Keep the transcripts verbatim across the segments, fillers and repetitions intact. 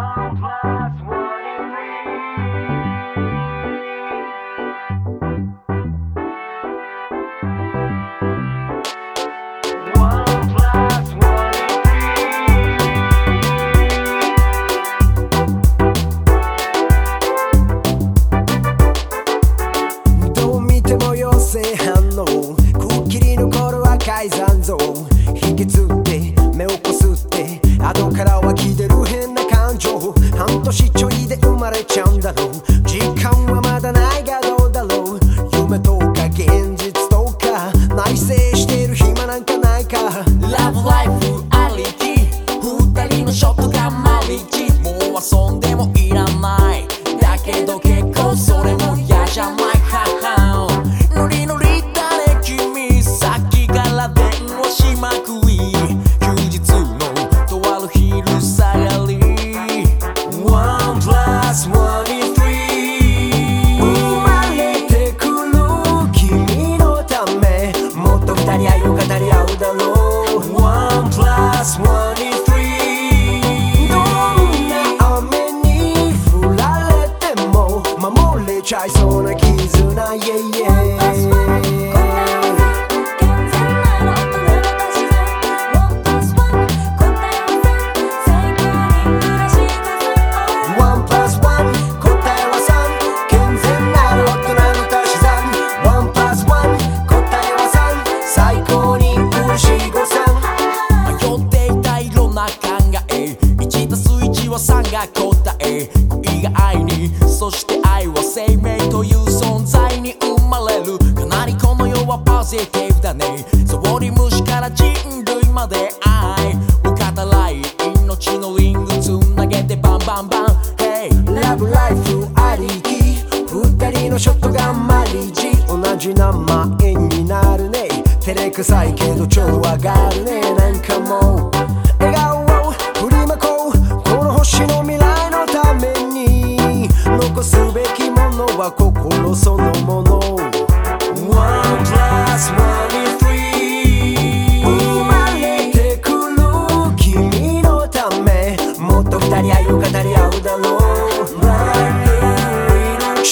残像引きつって目をこすって後から湧き出る変な感情半年ちょいで生まれちゃうんだろう時間はまだないがどうだろう夢とか現実とか内省してる暇なんかないかラブライフありき二人のショットがマリッジもう遊んでもいらないだけど結構それも嫌じゃないハハノリノリだね君さっきから電話しまくり休日のとある昼下がり One plus one is three 生まれてくる君のためもっと二人愛を語り合うだろう One plus one is three どんな雨に降られても守れちゃいそうな絆 yeah, yeah さんが答え恋が愛にそして愛は生命という存在に生まれるかなりこの世はポジティブだねそうに虫から人類まで愛を語らい命のリングつなげてバンバンバン Hey ラブライフありき二人のショットがマリッジ同じ名前になるね照れくさいけど超上がるねなんかもう笑顔を振りまこう星の未来のために残すべきものは心そのもの One plus one is three 生まれてくる君のためもっと二人愛を語り合うだろう Brand new 命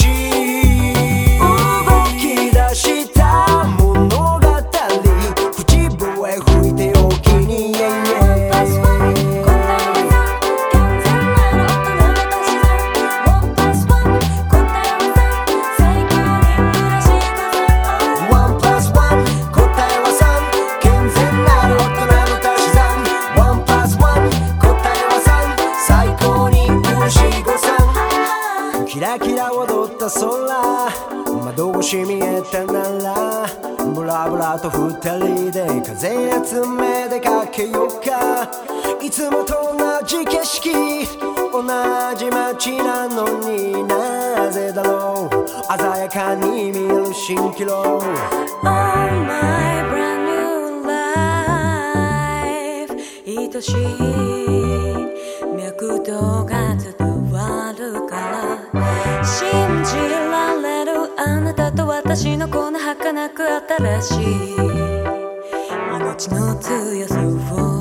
動き出した物語口笛吹いておきに yeah, yeahキラキラ踊った空窓越し見えたならブラブラと二人で風集め出かけようかいつもと同じ景色同じ街なのになぜだろう鮮やかに見える蜃気楼 Oh my brand new life 愛しい脈動が伝わるから信じられるあなたと私のこの儚く新しい命の強さを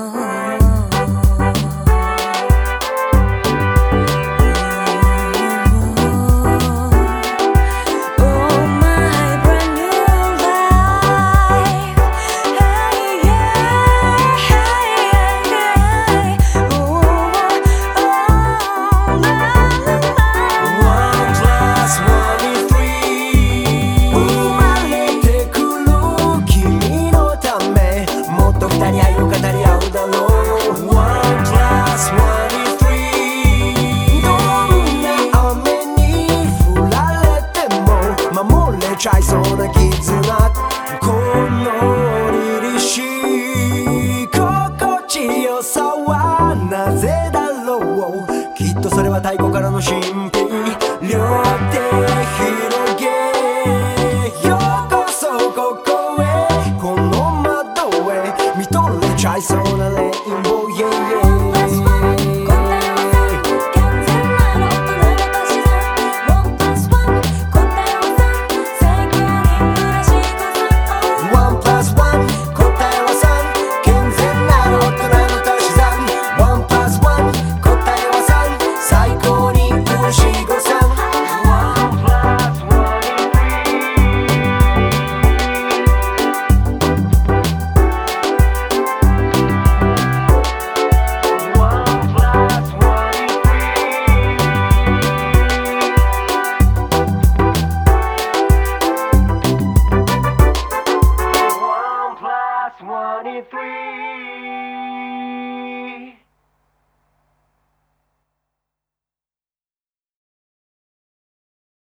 ちゃいそうな絆この凛々しい心地よさはなぜだろうきっとそれは太古からの神秘両手広げようこそここへこの窓へ見とれちゃいそうなレインボー yeah, yeah plus one is three